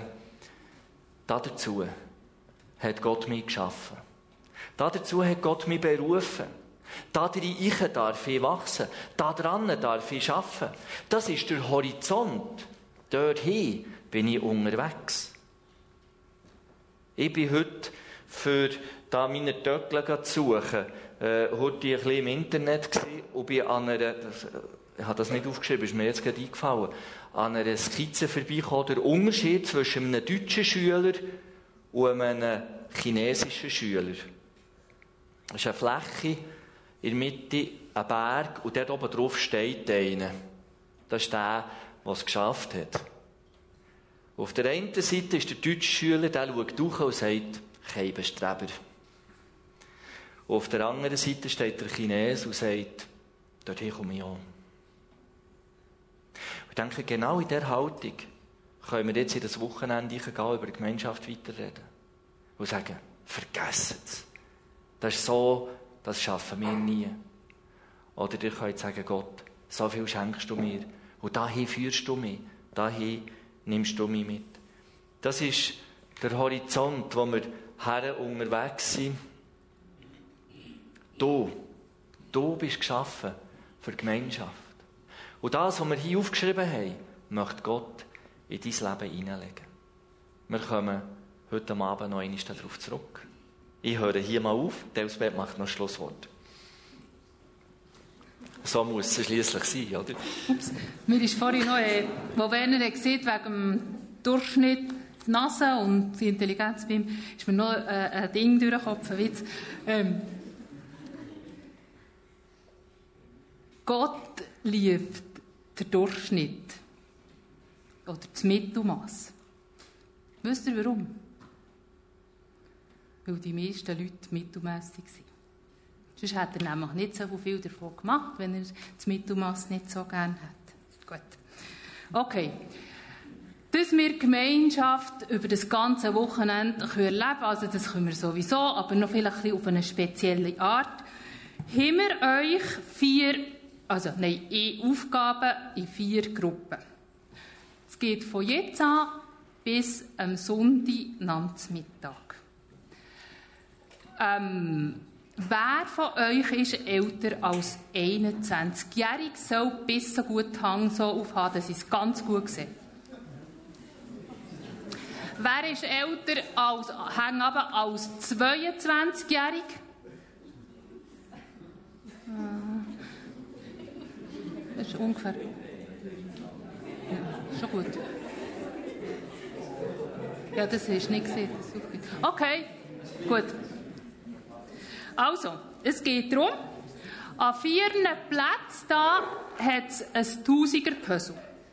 dazu hat Gott mich geschaffen. Dazu hat Gott mich berufen. Da drin darf ich wachsen. Da dran darf ich arbeiten. Das ist der Horizont. Dorthin bin ich unterwegs. Ich bin heute für da meine Töckchen zu suchen, heute ein bisschen im Internet gewesen und bin an einer, ich habe das nicht aufgeschrieben, ist mir jetzt gerade eingefallen, an einer Skizze vorbeigekommen, der Unterschied zwischen einem deutschen Schüler und einem chinesischen Schüler. Das ist eine Fläche, in der Mitte ein Berg und dort oben drauf steht einer. Das ist der, der es geschafft hat. Auf der einen Seite ist der deutsche Schüler, der schaut durch und sagt, kein Bestreber. Und auf der anderen Seite steht der Chines und sagt, dorthin komme ich an. Ich denke, genau in dieser Haltung können wir jetzt in das Wochenende gehen, über die Gemeinschaft weiterreden. Und sagen, vergessen es. Das ist so, das schaffen wir nie. Oder ihr könnt sagen, Gott, so viel schenkst du mir. Und dahin führst du mich. Dahin nimmst du mich mit. Das ist der Horizont, wo wir her unterwegs sind. Du bist geschaffen für die Gemeinschaft. Und das, was wir hier aufgeschrieben haben, möchte Gott in dein Leben hineinlegen. Wir kommen heute Abend noch einmal darauf zurück. Ich höre hier mal auf, Elsbeth macht noch ein Schlusswort. So muss es schliesslich sein, oder? Ups. Mir ist vorhin noch, wo Werner gesagt hat, wegen dem Durchschnitt die Nase und die Intelligenz bei ihm, ist mir noch ein Ding durch den Kopf, ein Witz. Gott liebt den Durchschnitt oder das Mittelmaß. Wisst ihr warum? Weil die meisten Leute mittelmässig sind. Sonst hätte er nämlich nicht so viel davon gemacht, wenn er das Mittelmaß nicht so gerne hat. Gut. Okay. Dass wir Gemeinschaft über das ganze Wochenende erleben können, also das können wir sowieso, aber noch vielleicht ein bisschen auf eine spezielle Art, haben wir euch Aufgaben in 4 Gruppen. Es geht von jetzt an bis am Sonntagnachmittag. Wer von euch ist älter als 21-jährig, soll bis so gut die Hand so aufhaben, dass ich es ganz gut sehe. Wer ist älter als 22-jährig? Das ist ungefähr. Ja, schon gut. Ja, das hast du nicht gesehen. Okay, gut. Also, es geht darum, an 4 Plätzen da hat es ein 1000er-Puzzle.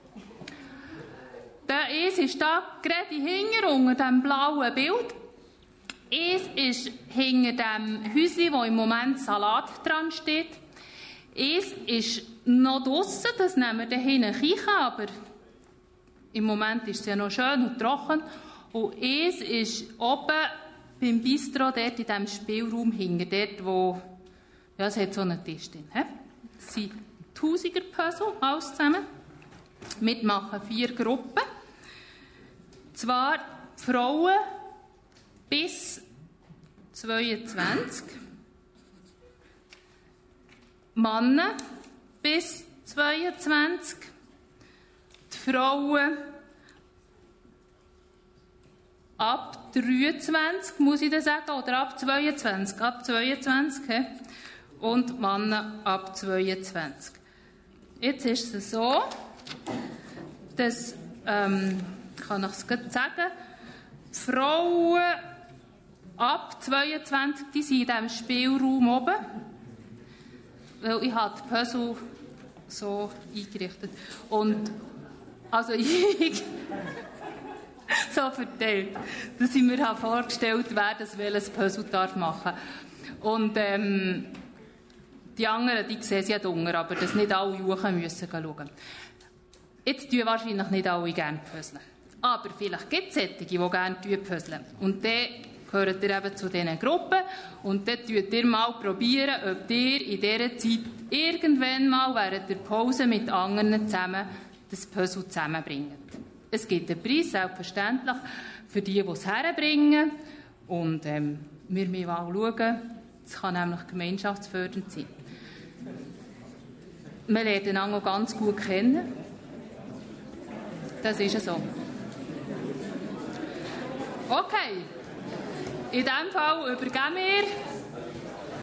Eins ist da gerade hinter unter dem blauen Bild. Eins ist hinter dem Häuschen, wo im Moment Salat dran steht. Eins ist noch draussen, das nehmen wir da hinten Küche, aber im Moment ist es ja noch schön und trocken. Und eins ist oben beim Bistro, dort in diesem Spielraum hinten, dort wo, ja, es hat so einen Tisch drin. Das sind 1000er-Puzzle, alles zusammen. Wir machen 4 Gruppen. Zwar Frauen bis 22, Männer bis 22, die Frauen ab 23, muss ich das sagen, oder ab 22, he? Und Männer ab 22. Jetzt ist es so, dass, kann ich es gerade sagen, die Frauen ab 22, die sind in diesem Spielraum oben, weil ich habe die Puzzle so eingerichtet. Und, also ich so verteilt, dass ich mir vorgestellt habe, wer das welches Puzzle darf machen. Und die anderen, die sehen sie ja dunkel, aber dass nicht alle Juchen müssen schauen. Jetzt tun wahrscheinlich nicht alle gerne puzzeln. Aber vielleicht gibt es solche, die gerne puzzeln. Und dann gehört ihr eben zu diesen Gruppen. Und dann probiert ihr mal, ob ihr in dieser Zeit irgendwann mal während der Pause mit anderen zusammen das Puzzle zusammenbringt. Es gibt einen Preis, selbstverständlich, für die es herbringen. Und wir müssen mal schauen, Es kann nämlich gemeinschaftsfördernd sein. Wir lernen einander auch ganz gut kennen. Das ist so. Okay. In diesem Fall übergeben wir